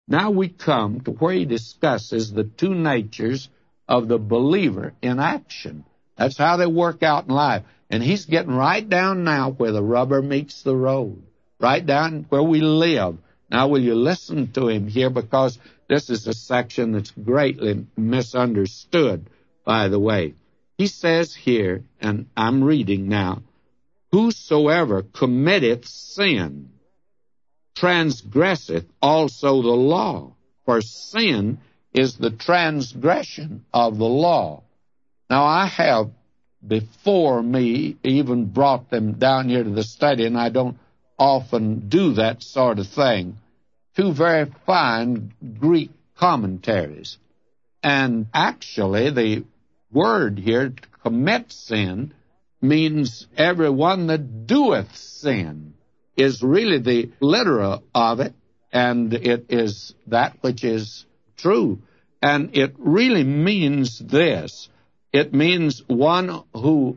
Now we come to where he discusses the two natures of the believer in action. That's how they work out in life. And he's getting right down now where the rubber meets the road, right down where we live. Now, will you listen to him here, because this is a section that's greatly misunderstood, by the way. He says here, and I'm reading now, whosoever committeth sin transgresseth also the law, for sin is the transgression of the law. Now, I have before me even brought them down here to the study, and I don't often do that sort of thing, two very fine Greek commentaries. And actually, the word here, to commit sin, means everyone that doeth sin, is really the literal of it, and it is that which is true. And it really means this. It means one who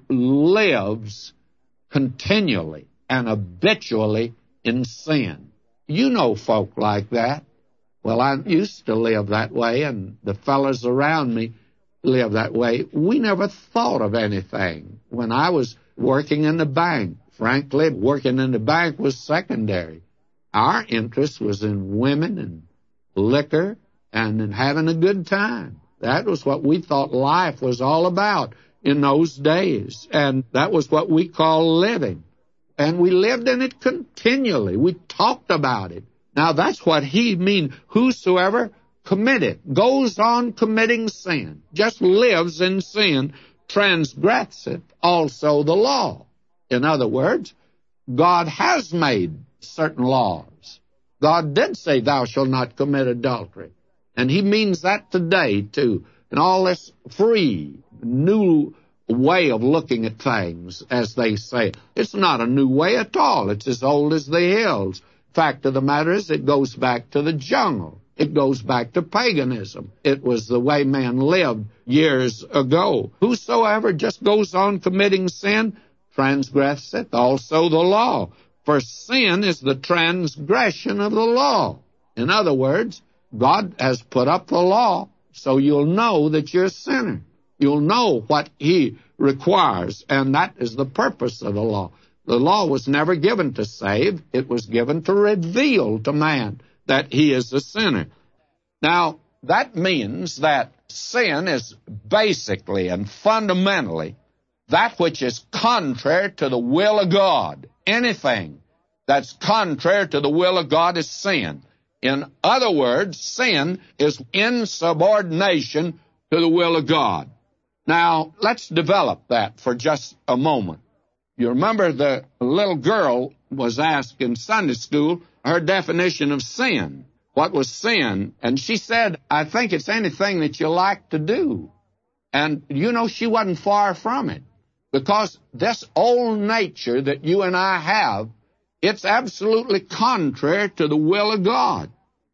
lives continually and habitually in sin. You know folk like that. Well, I used to live that way, and the fellows around me live that way. We never thought of anything. When I was working in the bank, frankly, working in the bank was secondary. Our interest was in women and liquor and in having a good time. That was what we thought life was all about in those days, and that was what we called living. And we lived in it continually. We talked about it. Now, that's what he means. Whosoever committeth, goes on committing sin, just lives in sin, transgresseth also the law. In other words, God has made certain laws. God did say, thou shalt not commit adultery. And he means that today, too. And all this free, new way of looking at things, as they say. It's not a new way at all. It's as old as the hills. Fact of the matter is, it goes back to the jungle. It goes back to paganism. It was the way man lived years ago. Whosoever just goes on committing sin transgresseth also the law. For sin is the transgression of the law. In other words, God has put up the law so you'll know that you're a sinner. You'll know what he requires, and that is the purpose of the law. The law was never given to save. It was given to reveal to man that he is a sinner. Now, that means that sin is basically and fundamentally that which is contrary to the will of God. Anything that's contrary to the will of God is sin. In other words, sin is insubordination to the will of God. Now, let's develop that for just a moment. You remember the little girl was asked in Sunday school her definition of sin. What was sin? And she said, I think it's anything that you like to do. And, you know, she wasn't far from it. Because this old nature that you and I have, it's absolutely contrary to the will of God.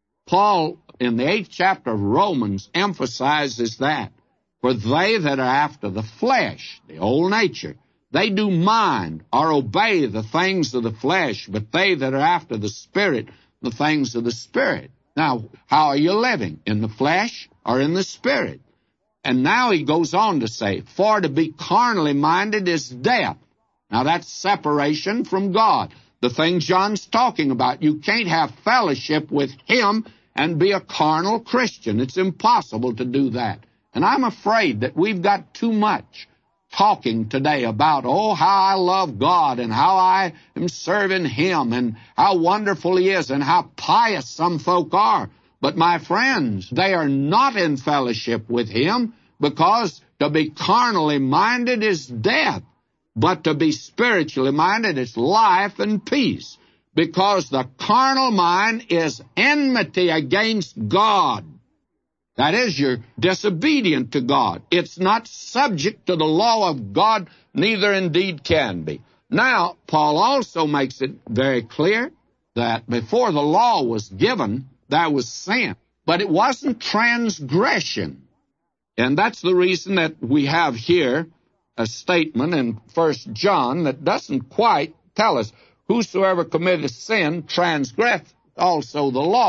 Paul, in the 8th chapter of Romans, emphasizes that. For they that are after the flesh, the old nature, they do mind or obey the things of the flesh, but they that are after the Spirit, the things of the Spirit. Now, how are you living? In the flesh or in the Spirit? And now he goes on to say, for to be carnally minded is death. Now, that's separation from God. The thing John's talking about. You can't have fellowship with him and be a carnal Christian. It's impossible to do that. And I'm afraid that we've got too much talking today about, oh, how I love God and how I am serving him and how wonderful he is and how pious some folk are. But, my friends, they are not in fellowship with him, because to be carnally minded is death, but to be spiritually minded is life and peace, because the carnal mind is enmity against God. That is, you're disobedient to God. It's not subject to the law of God, neither indeed can be. Now, Paul also makes it very clear that before the law was given, there was sin. But it wasn't transgression. And that's the reason that we have here a statement in 1 John that doesn't quite tell us, whosoever committeth sin transgresseth also the law.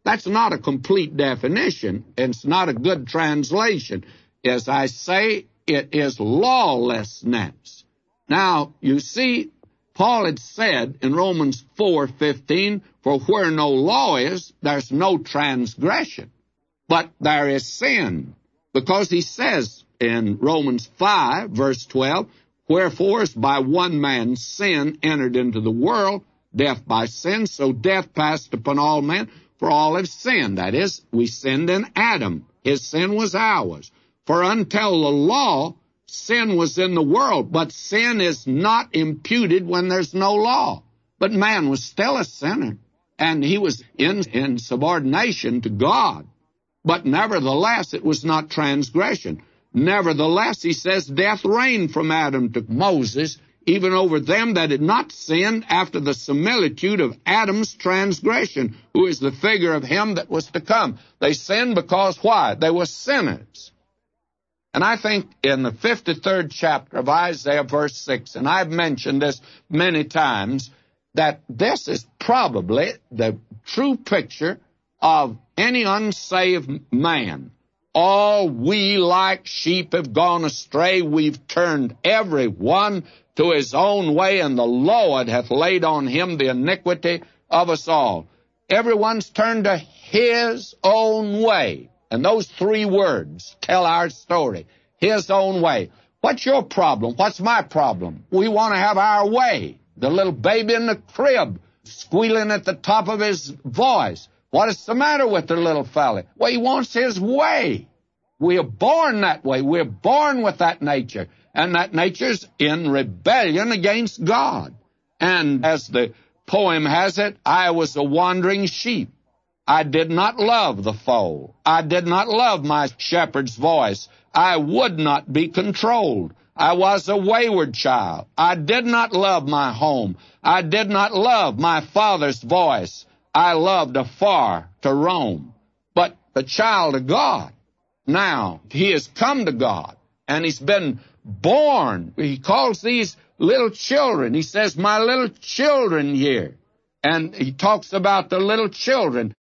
That's not a complete definition. It's not a good translation. As I say, it is lawlessness. Now, you see, Paul had said in Romans 4:15, for where no law is, there's no transgression, but there is sin. Because he says in Romans 5, verse 12, wherefore as by one man's sin entered into the world, death by sin, so death passed upon all men, for all have sinned. That is, we sinned in Adam. His sin was ours. For until the law, sin was in the world, but sin is not imputed when there's no law. But man was still a sinner, and he was in subordination to God. But nevertheless, it was not transgression. Nevertheless, he says, death reigned from Adam to Moses, even over them that had not sinned after the similitude of Adam's transgression, who is the figure of him that was to come. They sinned because why? They were sinners. And I think in the 53rd chapter of Isaiah, verse 6, and I've mentioned this many times, that this is probably the true picture of any unsaved man. All we like sheep have gone astray. We've turned every one to his own way, and the Lord hath laid on him the iniquity of us all. Everyone's turned to his own way. And those three words tell our story. His own way. What's your problem? What's my problem? We want to have our way. The little baby in the crib, squealing at the top of his voice. What is the matter with the little fella? Well, he wants his way. We are born that way. We're born with that nature. And that nature's in rebellion against God. And as the poem has it, I was a wandering sheep. I did not love the fold. I did not love my shepherd's voice. I would not be controlled. I was a wayward child. I did not love my home. I did not love my father's voice. I loved afar to roam. But the child of God, now, he has come to God, and he's been born. He calls these little children. He says, my little children here. And he talks about the little children.